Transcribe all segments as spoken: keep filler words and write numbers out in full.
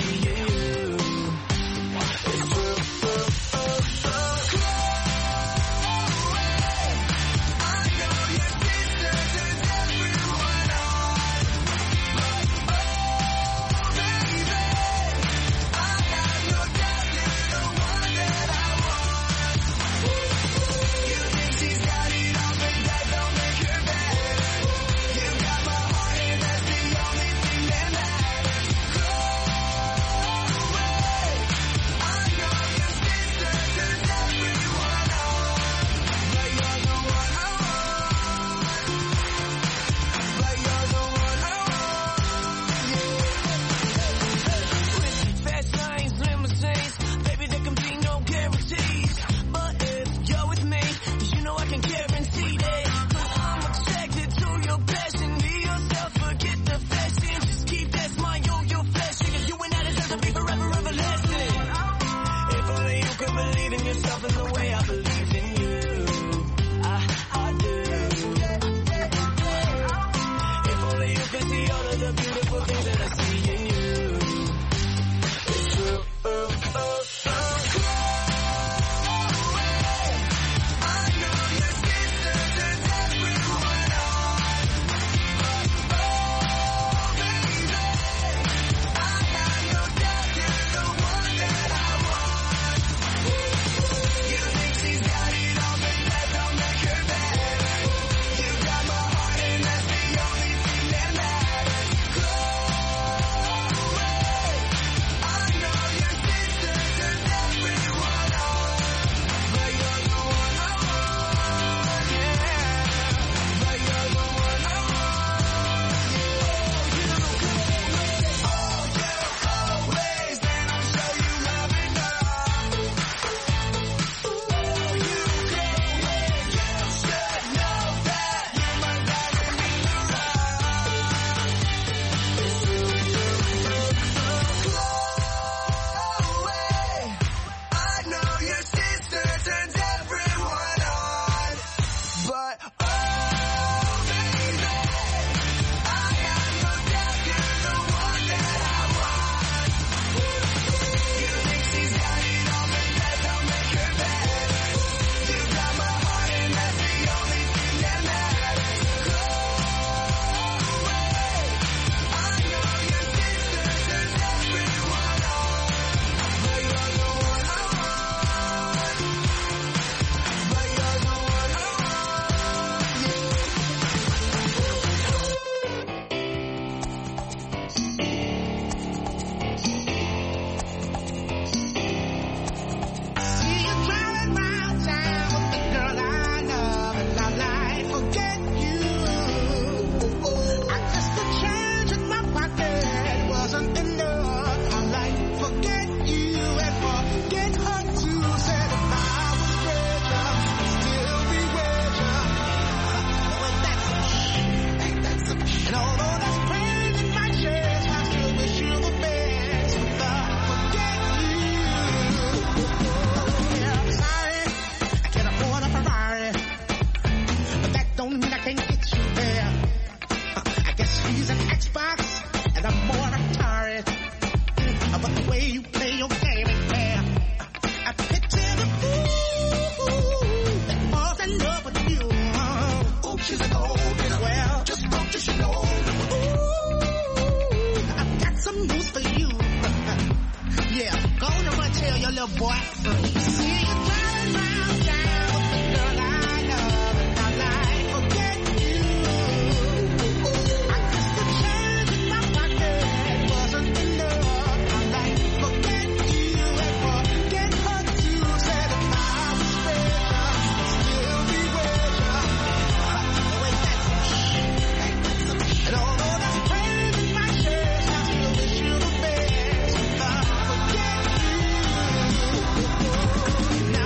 Now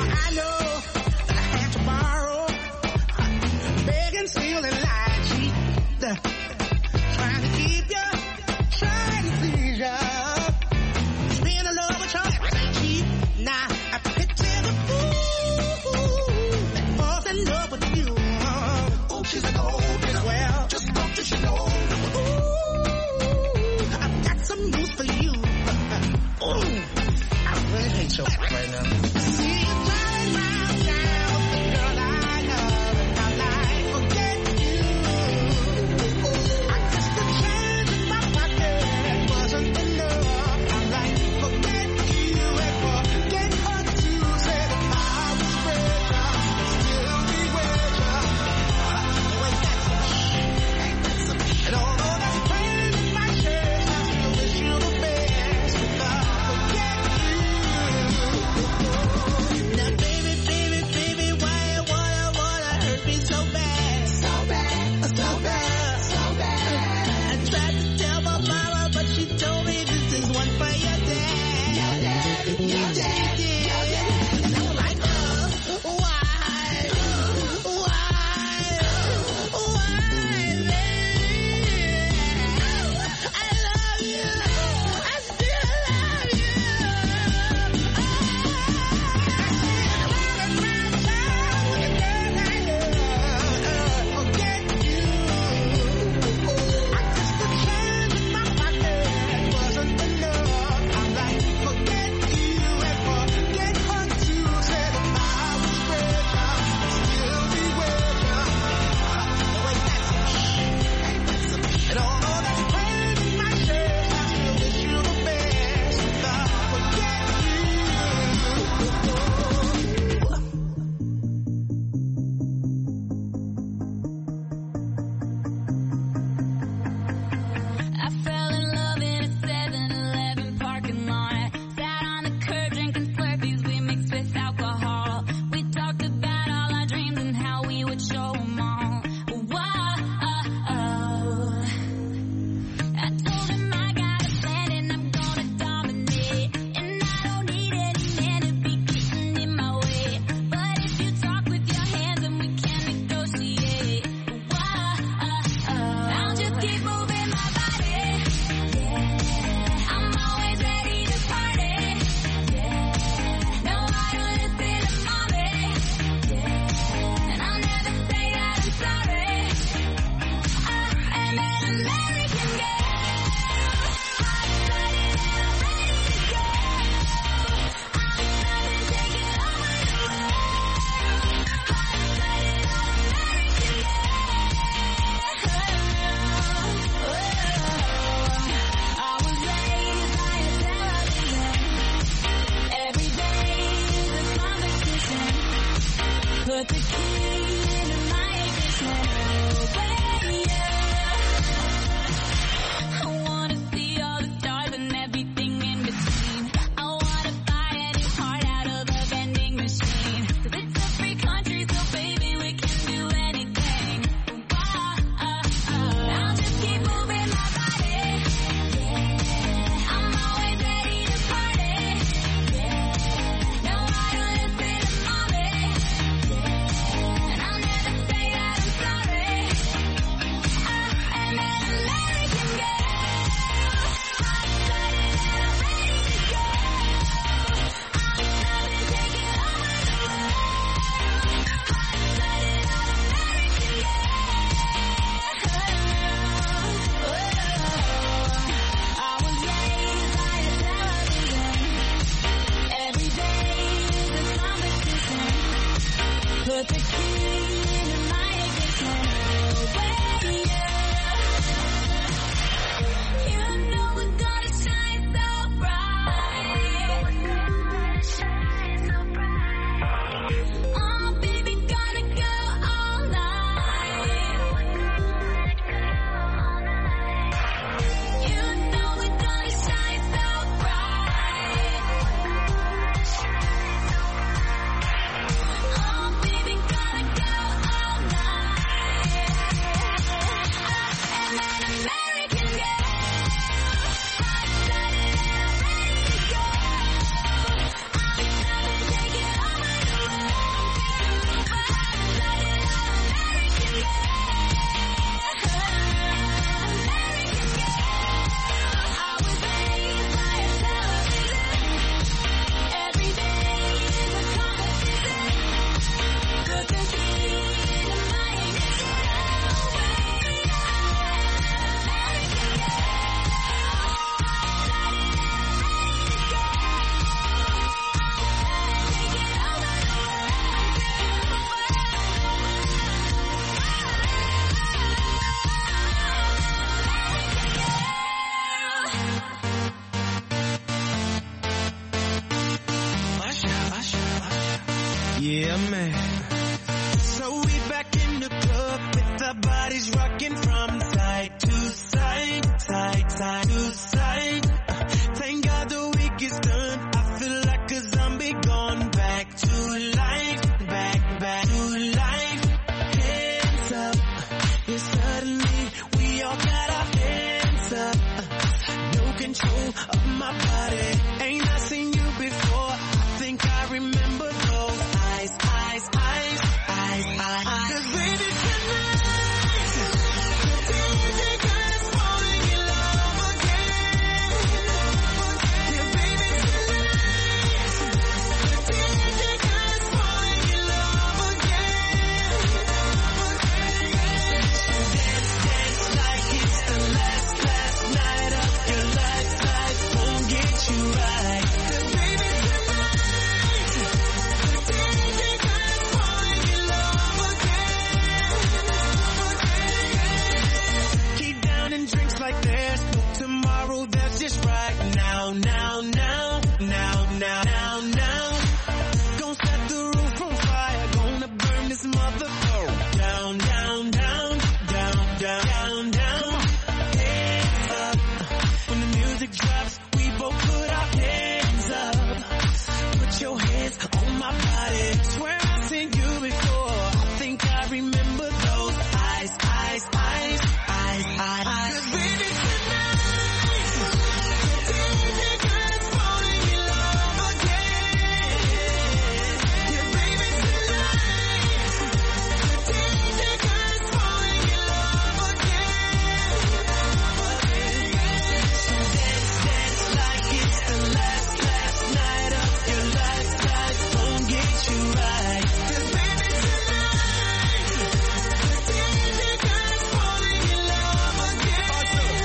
your right now. Oh, baby, gotta Yeah, man. So we back in the club with our bodies rocking from side to side, side, side to side. Thank God the week is done. I feel like a zombie gone back to life, back, back to life. Hands up, yeah, suddenly we all got our hands up. No control of my body. Ain't I seen you before? I think I remember those eyes, eyes, eyes, eyes, eyes. 'Cause baby tonight, the D J got us falling in love again. Yeah, baby tonight, the D J got us falling in love again. Dance, dance like it's the last, last night of your life. Life won't get you right. 'Cause baby tonight, the D J got us falling in love again. Keep down and drinks like there's no tomorrow. That's just right now, now, now, now, now, now, now. Gonna set the roof on fire. Gonna burn this motherfucker down, down, down, down, down, down, down. Hands up. When the music drops, we both put our hands up. Put your hands on my body. Swear I've seen you before. I think I remember those eyes, eyes, eyes, eyes, eyes. 'Cause baby tonight, the D J got us falling in love again. Yeah, baby tonight, the D J got us falling in love again. So dance, dance like it's the last, last night of your life. Life won't get you right. 'Cause baby tonight, the D J got us falling in love again.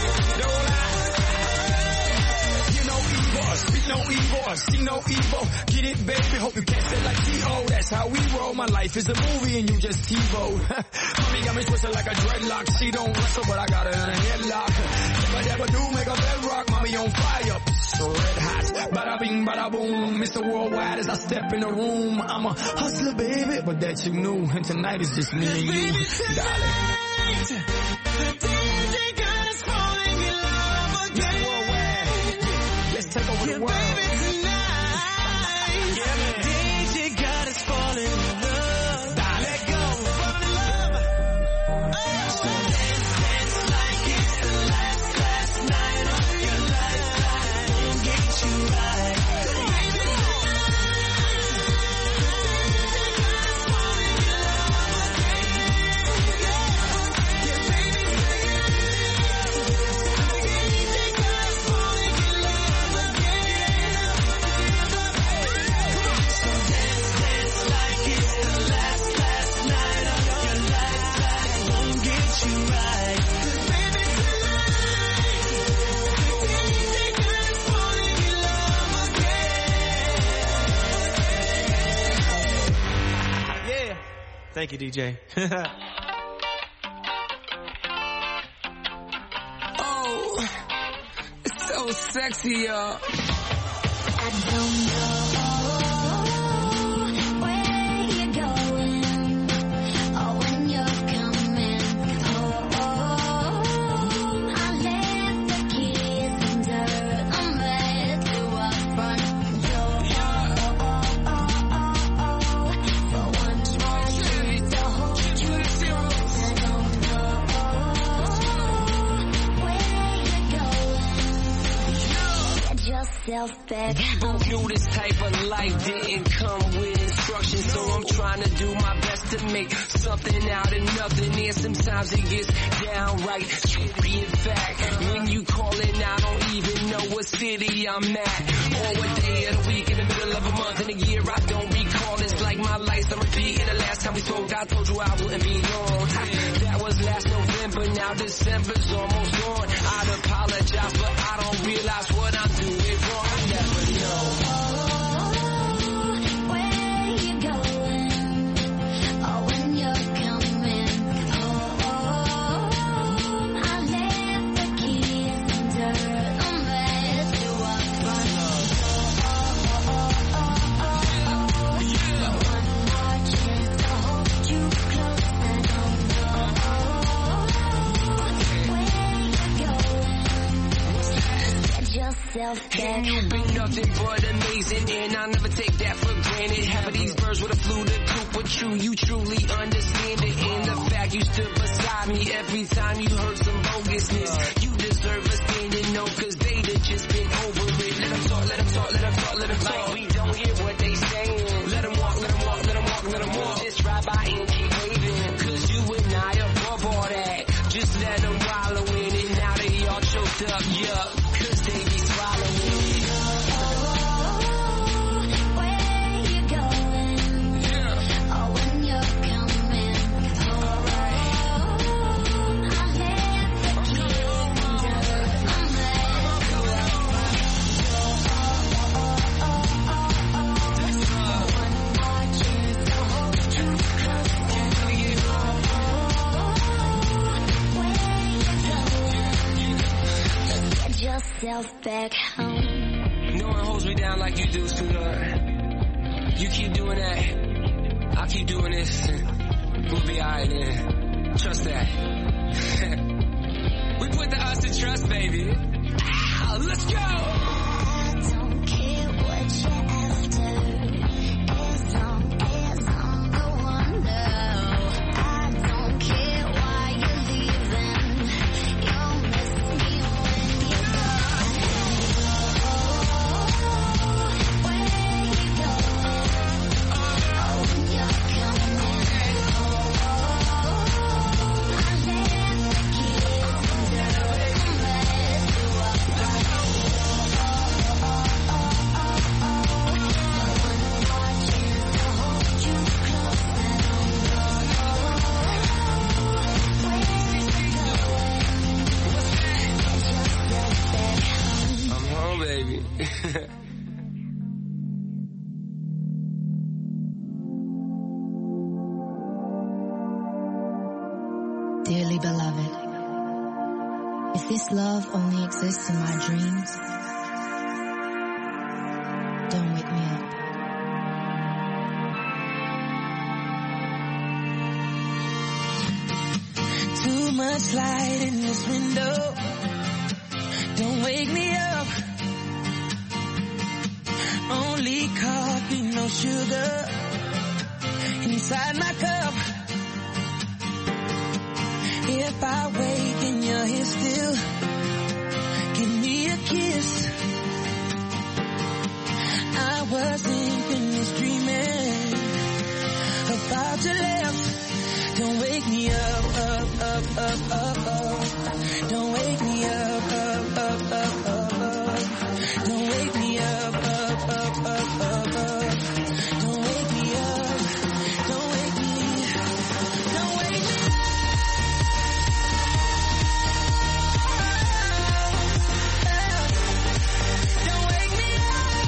You know evil, speak no evil, see no evil. Get it, baby, hope you catch it like T O. That's how we roll. My life is a movie and you just TiVo. Mommy got me twisted like a dreadlock. She don't wrestle, but I got her in a headlock. If I ever do make a bedrock, mommy on fire, so red hot. Bada bing, bada boom, Mister Worldwide as I step in the room. I'm a hustler, baby, but that you knew. And tonight is just me and you, Baby darling. tonight, the D J got us falling in love Mister again. Worldwide, let's take over Yeah, the world. baby tonight, the D J got us falling in love. Let go, fall in love. Oh, dance, dance like it's the last, last night of your life. Life won't get you right. 'Cause baby tonight, the D J got us falling in love again. Yeah, baby tonight, the D J got us falling in love again. So dance, dance like it's the last, last night of your life. Life won't get you right. 'Cause baby tonight, the D J got us falling in love again. Yeah. Thank you, D J. Oh, it's so sexy, y'all. I don't know where you're going or when you're coming home. I left the keys under a mat to our front door. For once, I learned the whole truth. I don't know where you're going. Get yourself back We both knew this type of life didn't come with instructions, so I'm trying to do my best to make something out of nothing. And sometimes it gets downright trippy. In fact, when you calling, I don't even know what city I'm at or what day of the week, in the middle of a month, in a year I don't recall. It's like my life's on repeat. And the last time we spoke, I told you I wouldn't be long. That was last November, now December's almost gone. I'd apologize, but I don't realize what I'm doing wrong. I never know. where you're going or when you're coming home. I left the keys under a mat to our front door. For one more And you've been nothing but amazing, and I'll never take that for granted. Half of these birds would have flew the coop, but true, you truly understand it. And the fact you stood beside me every time you heard some bogusness, you deserve a standing no, cause they'd have just been over it. Let them talk, let them talk, let them talk, let them talk. Like we don't hear what they saying. Let them walk, let them walk, let them walk, let them walk. Just ride by and keep waving, cause you and I above all that. Just let them wallow in it, now they all choked up, yup, cause they be swallowing it. Yourself back home. No one holds me down like you do, sweetheart. You keep doing that, I'll keep doing this, and we'll be alright then. Trust that. We put the us in trust, baby. Ow, let's go! I don't care what you're after, as long as I'm the one, though. I don't care why you're leaving. You'll miss me when you go. Where you going? Oh, when you're coming. I left the kids under the mess. I'm home, baby. Dearly beloved, if this love only exists in my dreams, don't wake me up. Too much light in this window, don't wake me up. Only coffee, no sugar inside my cup. If I wake and you're here still, give me a kiss. I wasn't finished dreaming about your lips. Don't wake me up, up, up, up, up, up. Don't wake me up, up, up, up, up, up. Don't wake me up, up, up, up, up, up. Don't wake me up, don't wake me, don't wake me up. Don't wake me up.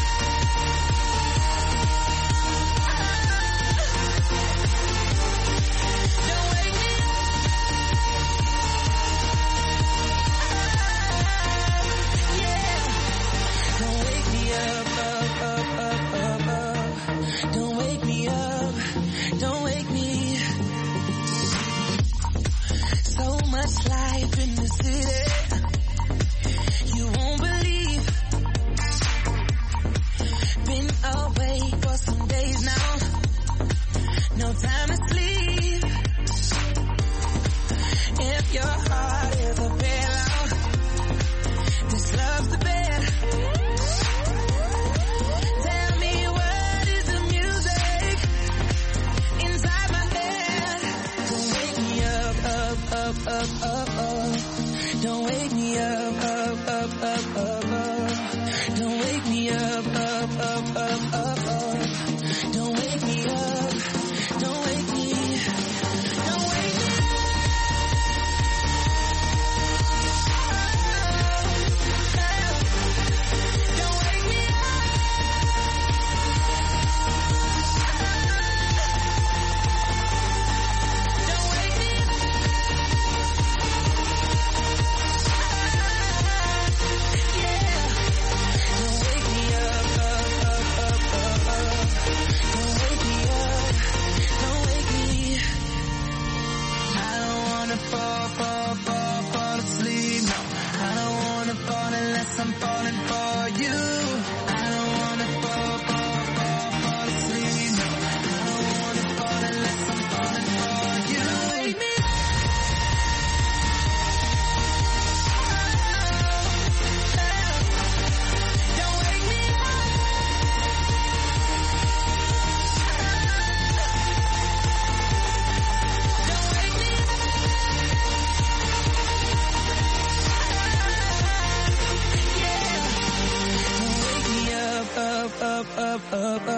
Don't wake me up. Yeah. Don't wake me up, up, up, up, up, up. Don't wake me up. Don't wake me. So much life in the city, you won't believe. Been away for some days now, no time to sleep. If your heart is a bailout, this love's the bed. Tell me what is the music inside my head. Don't wake me up, up, up, up, up, up. Don't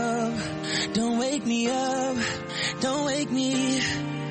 up, don't wake me up, don't wake me.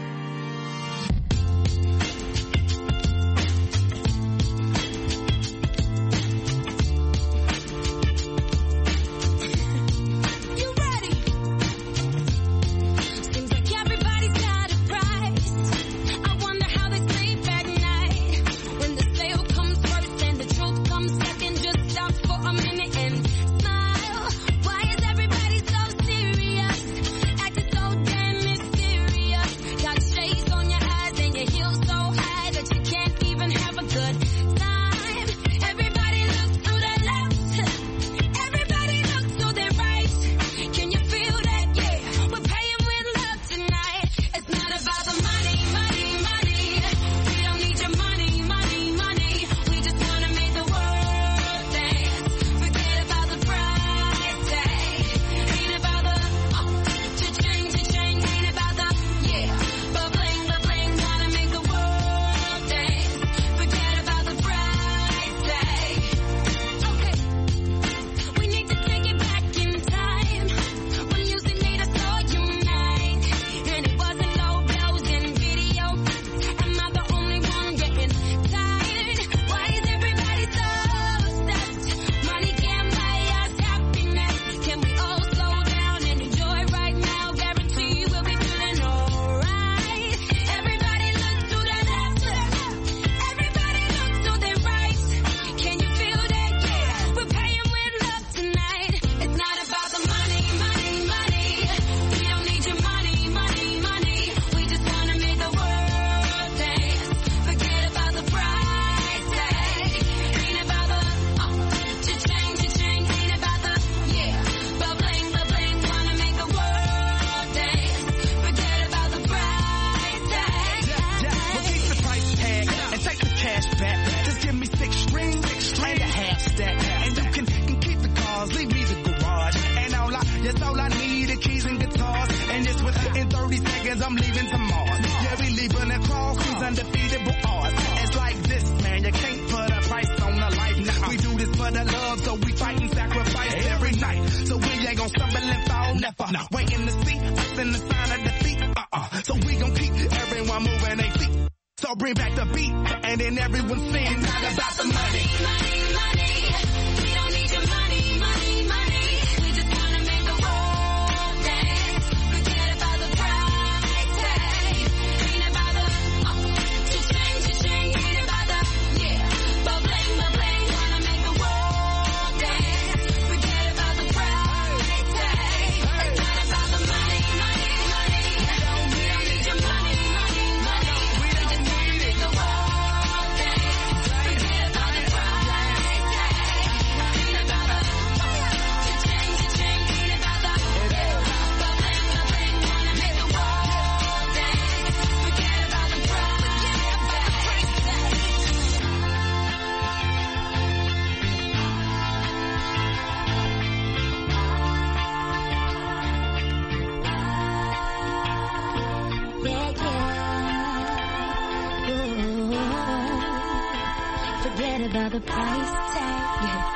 About the price tag. Yeah.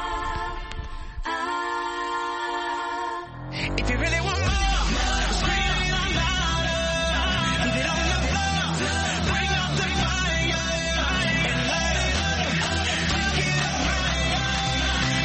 If you really want more, scream out louder. Leave it on the floor, bring out the fire and light it up. Get it right.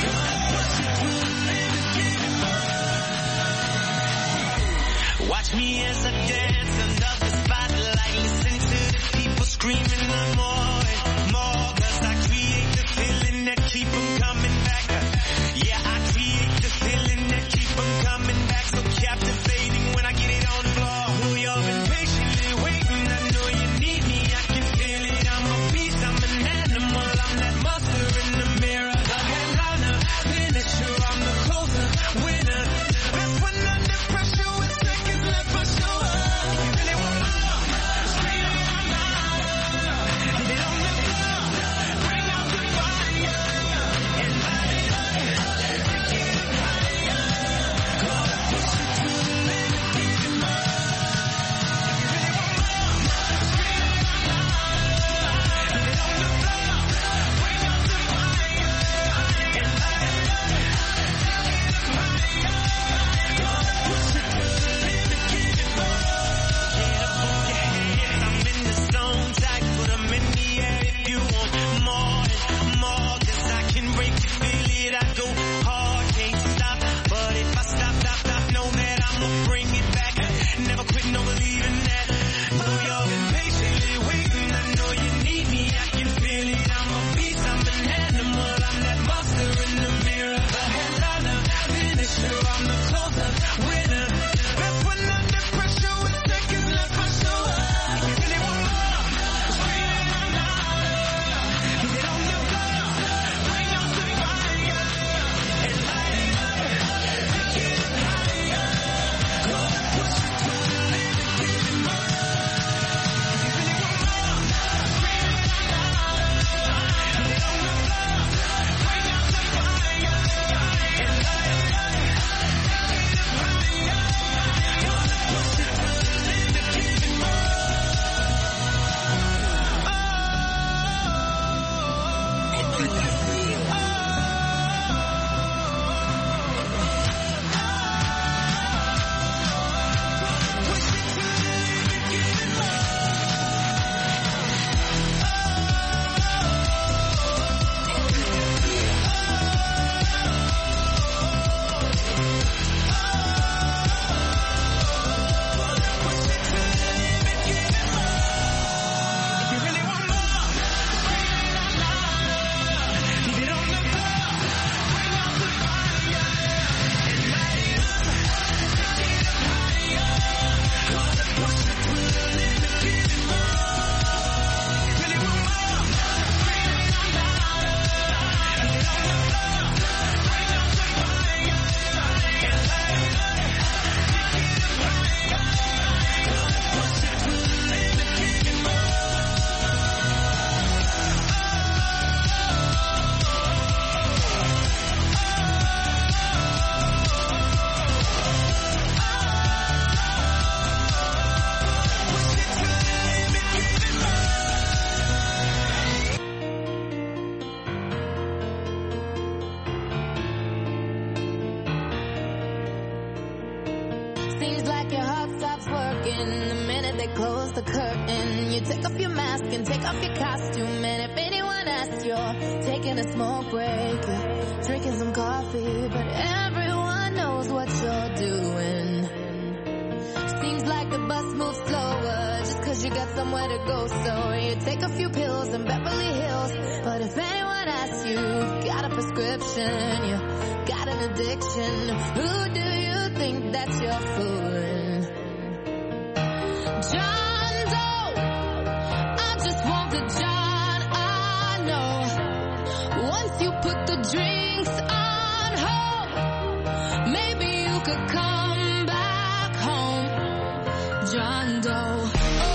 Watch me as I dance under the spotlight. Listen to the people screaming the more and more. Cause I create the feeling that keep them coming back. Yeah, I create the feeling that keep them coming back. So captivating when I get it on the floor. Know you're impatiently waiting. I know you need me. I can feel it. I'm a beast. I'm an animal. I'm that monster in the mirror. The headliner, finisher. I'm the closer, winner. Best when under pressure with seconds left for sure. If you really want more, scream out louder. Leave it on the floor. Bring out the fire and Seems like your heart stops working the minute they close the curtain. You take off your mask and take off your costume, and if anyone asks, you're taking a smoke break, you're drinking some coffee, but everyone knows what you're doing. Seems like the bus moves slower just cause you got somewhere to go, so you take a few pills in Beverly Hills, but if anyone asks you, you've got a prescription, you got an addiction, who do you think that you're fooling? John Doe, I just want the John I know. Once you put the drinks on hold, maybe you could come back home. John Doe.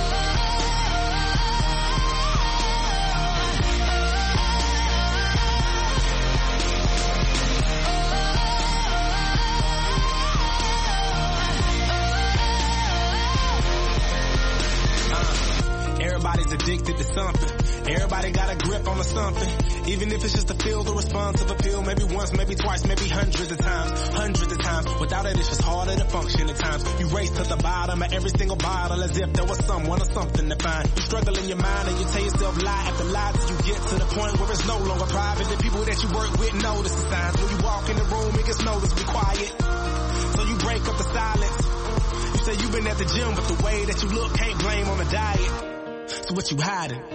Everybody's addicted to something. Everybody got a grip on something. Even if it's just a feel the response of a pill. Maybe once, maybe twice, maybe hundreds of times. Hundreds of times. Without it, it's just harder to function at times. You race to the bottom of every single bottle as if there was someone or something to find. You struggle in your mind and you tell yourself lie after lie till you get to the point where it's no longer private. The people that you work with notice the signs. When you walk in the room, it gets noticed. Be quiet. So you break up the silence. You say you've been at the gym, but the way that you look can't blame on the diet. So what you hiding? John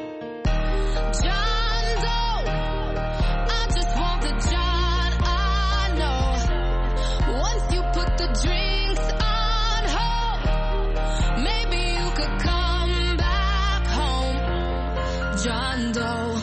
Doe, I just want the John I know. Once you put the drinks on hold, maybe you could come back home. John Doe.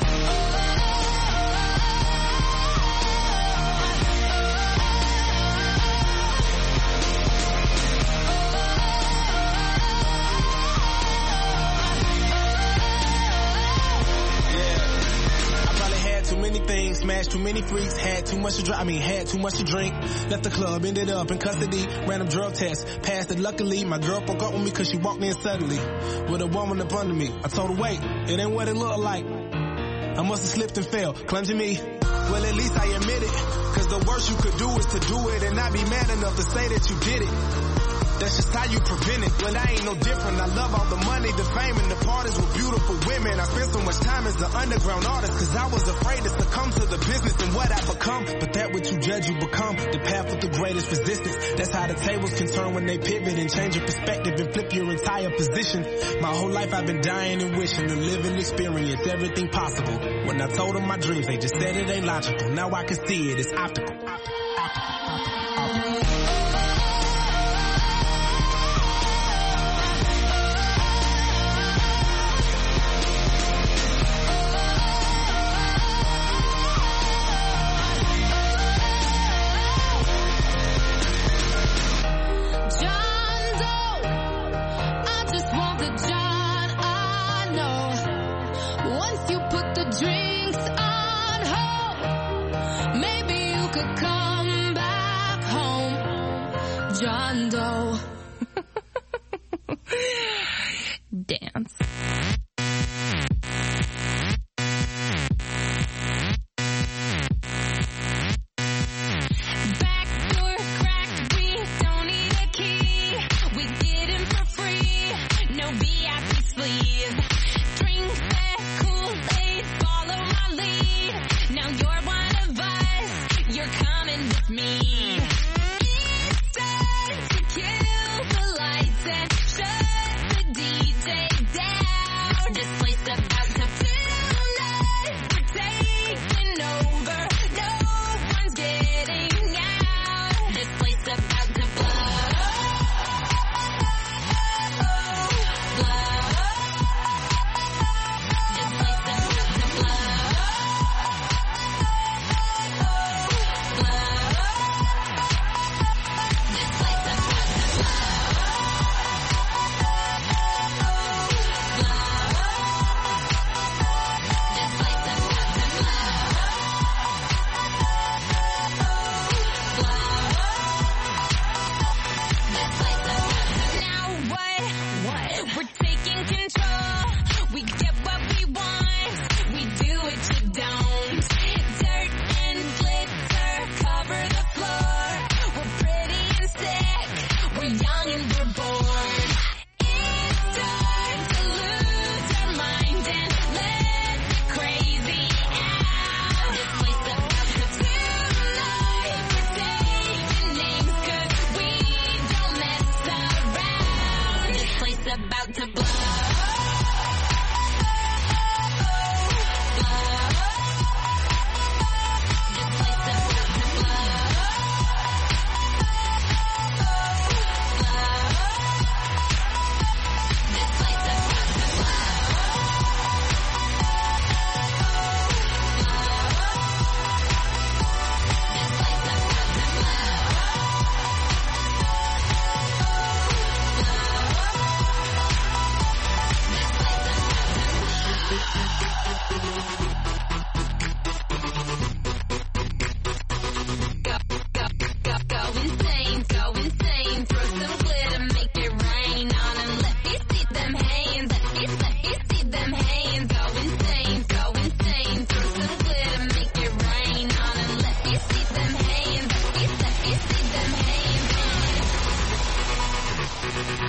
Too many things, smashed too many freaks, had too much to drink, I mean had too much to drink, left the club, ended up in custody, random drug test, passed it luckily, my girl broke up with me cause she walked in suddenly, with a woman up under me, I told her wait, it ain't what it looked like, I must have slipped and fell, clumsy me, well at least I admit it, cause the worst you could do is to do it and not be man enough to say that you did it. That's just how you prevent it. Well, I ain't no different. I love all the money, the fame, and the parties with beautiful women. I spent so much time as an underground artist because I was afraid to succumb to the business and what I become. But that what you judge, you become. The path with the greatest resistance. That's how the tables can turn when they pivot and change your perspective and flip your entire position. My whole life I've been dying and wishing to live and experience everything possible. When I told them my dreams, they just said it ain't logical. Now I can see it, it's optical. Optical, optical, optical. Drinks on hold, maybe you could come back home. John Doe. Dance. Back door cracked, we don't need a key. We get in for free, no V I P sleeve. Drink that Kool-Aid, follow my lead. Now you're one of us, you're coming with me. It's time to kill the lights and shut the D J down. This place about to fill up, we're taking over. No one's getting out. This place about to blow. Blow. This place about to blow. Blow. This place about to blow. Now what? What? We're taking control. We get what we want. We do what you don't. Dirt and glitter cover the floor. We're pretty and sick. We're young and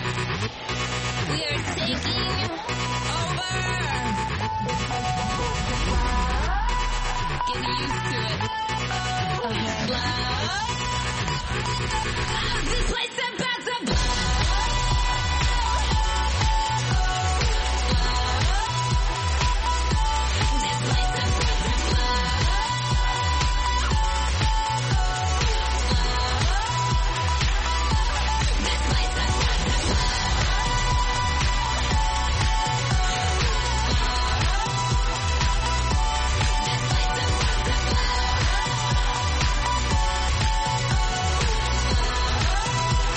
We are taking over. Get used to it. Slow. This place about to blow. This place about to blow. This place about to blow. This place about to blow.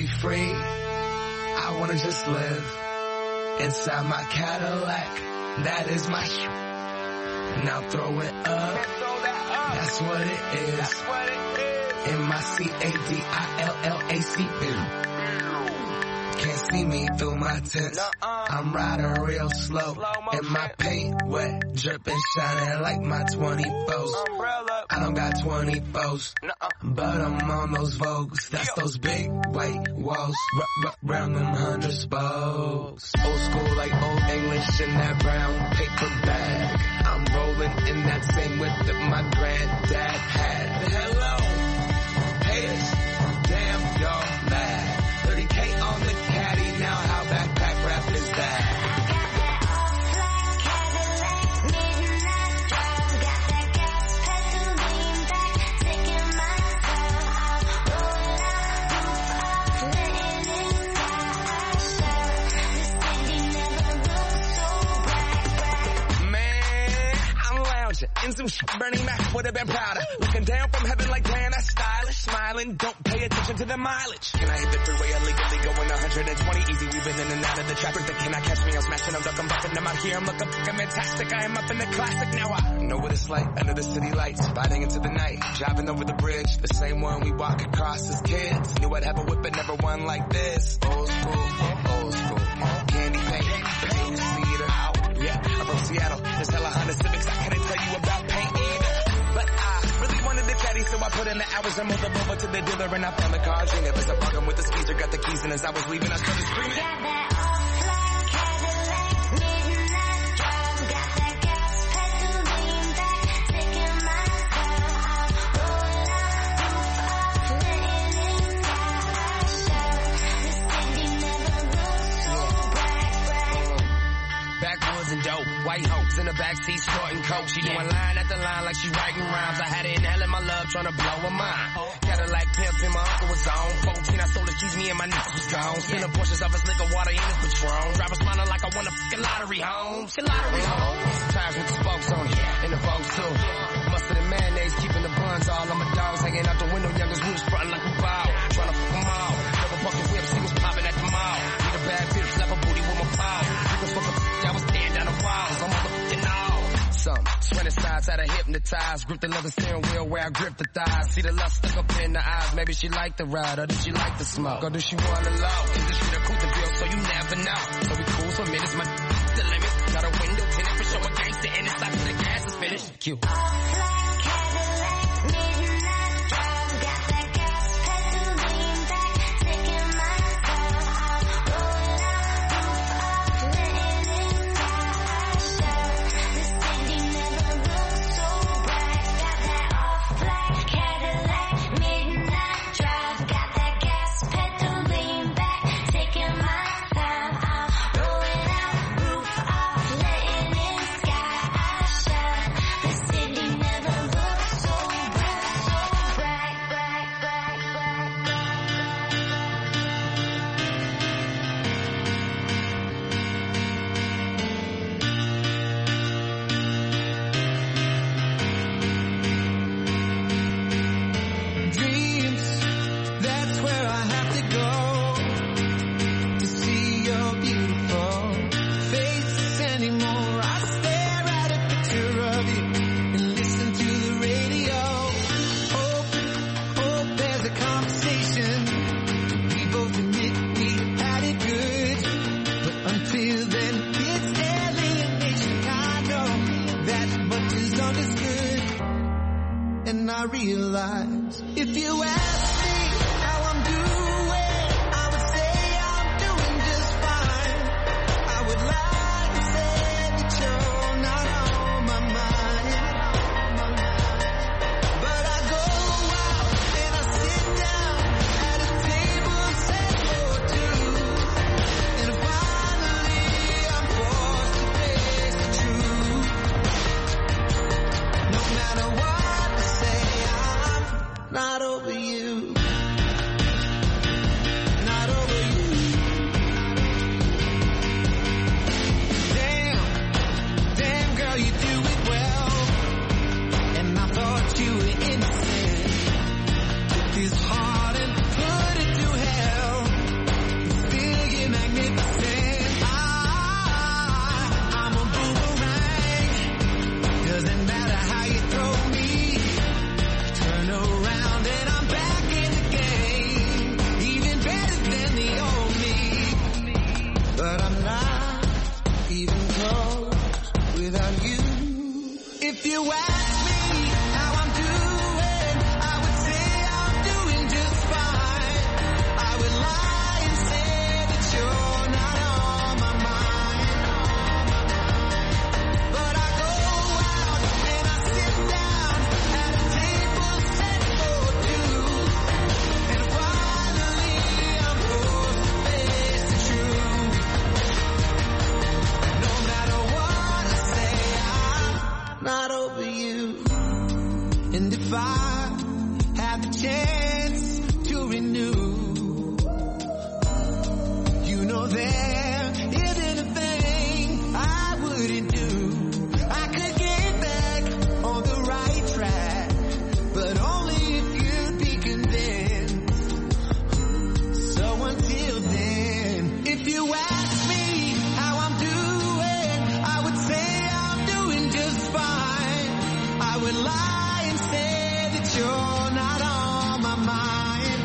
be free. I wanna just live inside my Cadillac. That is my sh. Now throw it up. That's what it is. In my C A D I L L A C P. Can't see me through my tents. I'm riding real slow. And my paint wet, dripping, shining like my twenty-fours. I don't got twenty-fours, but I'm on those Vogues. That's those big white walls, round them hundred spokes. Old school like old English in that brown paper bag. I'm rolling in that same whip that my granddad had. Hello, haters, damn y'all mad. thirty K on the caddy, now how backpack rap is that? In some shit, Bernie Mac would have been prouder. Looking down from heaven like, damn, that's stylish. Smiling, don't pay attention to the mileage. Can I hit the freeway illegally going one hundred twenty? Easy, we've been in and out of the traffic. But can I catch me? I'm smashing, I'm ducking, bucking. I'm out here, I'm looking fucking fantastic. I am up in the classic. Now I know what it's like under the city lights. Riding into the night, driving over the bridge. The same one we walk across as kids. Knew I'd have a whip, but never one like this. Old school, old school. Candy paint, paint, cedar. Yeah, I'm from Seattle. There's hella Honda Civics. I couldn't tell you about paint either. But I really wanted the caddy, so I put in the hours and moved them over to the dealer. And I found the car. She never stopped bugging with the skeezer. Got the keys, and as I was leaving, I started screaming. Got that all-black Cadillac, midnight drive. Got that gas pedal lean back, taking my time. I'm rolling out, roof off, letting in sky shine. The city never looks so bright, bright. Backwoods and dope, white hopes in the backseat, sporting coat. She doing line after line like she writing rhymes. I had it in hell in my love, trying to blow her mind. Cadillac pimp and my uncle was on. fourteen, I sold the keys, me and my niece was gone. Spilling portions of his liquor, water in his Patron. Driver smiling like I won a fucking lottery home. Shit, lottery home. Tires with the spokes on it, and the folks too. Mustard and mayonnaise, keeping the buns all. On my dogs hanging out the window, youngest woods frontin' like we bow. Trying to fuck them all. Double bucket whips, he was popping at the mall. Need a bad bitch, slap a booty with my paw. Niggas fuck a I was staring down the walls. I'm motherfucking all. Some swinging sides, had her hypnotized. Grip the leather steering wheel where I grip the thighs. See the lust stuck up in the eyes. Maybe she liked the ride, or did she like the smoke? Or do she want to low? Industry the coupe the bill, so you never know. So we cool for minutes, my the limit. Got a window tinted for show a gangster in it. Stop till the gas is finished. Cute. All-black Cadillac, midnight drive. Got that gas pedal lean back, taking my time. I'm rolling out, roof off, letting in sky shine. The city never looks so bright. Got that all-black Cadillac, midnight drive. Got that gas pedal lean back, taking my time. I'm rolling out, roof off, letting in sky shine. The city but I'm not even close without you. If you ask me how I'm doing, I would say I'm doing just fine. I would lie and say that you're not on my mind. But I go out and I sit down at a table set for two, and finally I'm forced to face the truth. No matter what I say, I'm not over you. And if I have the chance to renew, you know there isn't a thing I wouldn't do. I could get back on the right track, but only if you'd be convinced. So until then, if you ask me how I'm doing, I would say I'm doing just fine. I would lie and say that you're not on my mind.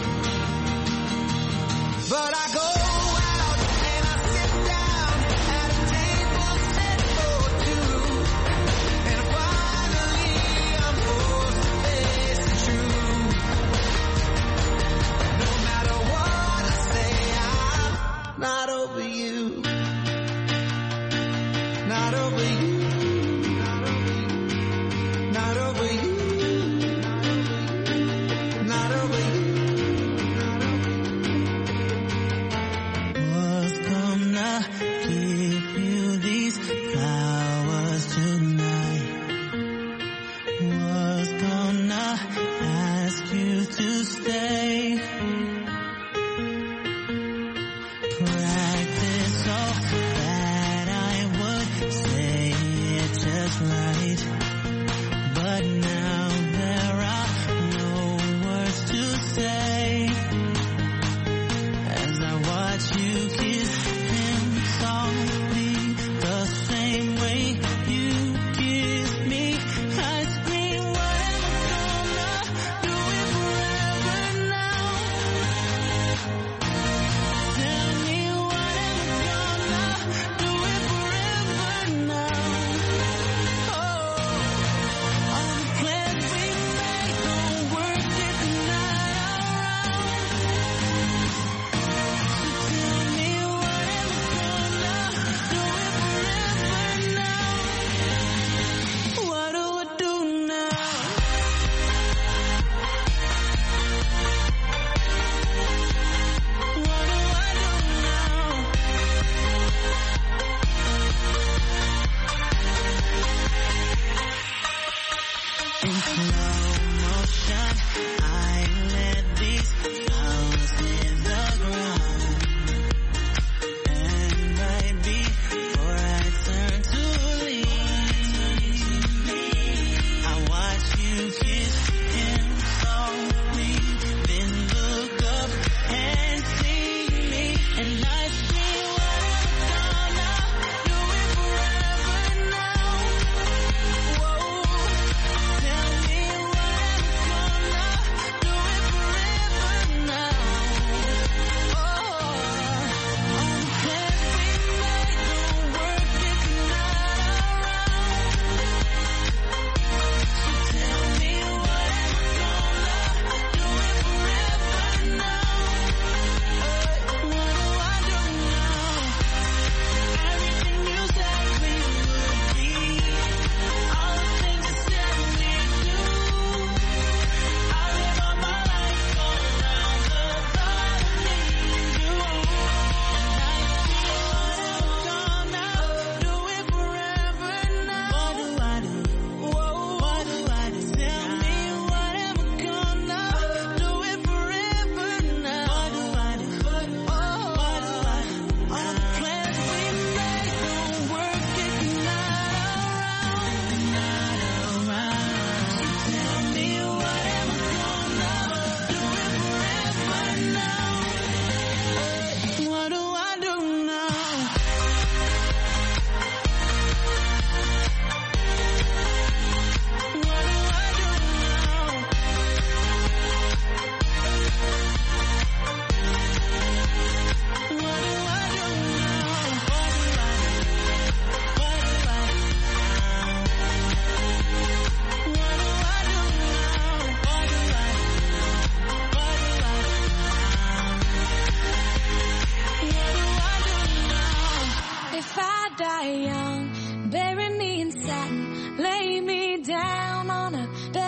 But I go out and I sit down at a table set for two, and finally I'm forced to face the truth. No matter what I say, I'm not over you. Not over you. Not over you. Not over you. Was gonna give you these flowers tonight. Was gonna ask you to stay. Practice so die young. Bury me in satin, lay me down on a bed